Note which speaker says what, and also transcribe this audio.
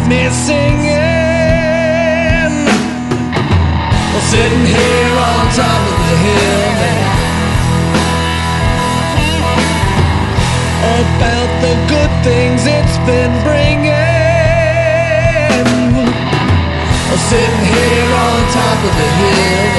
Speaker 1: me singing, sitting here on top of the hill, about the good things it's been bringing. Sitting here on top of the hill.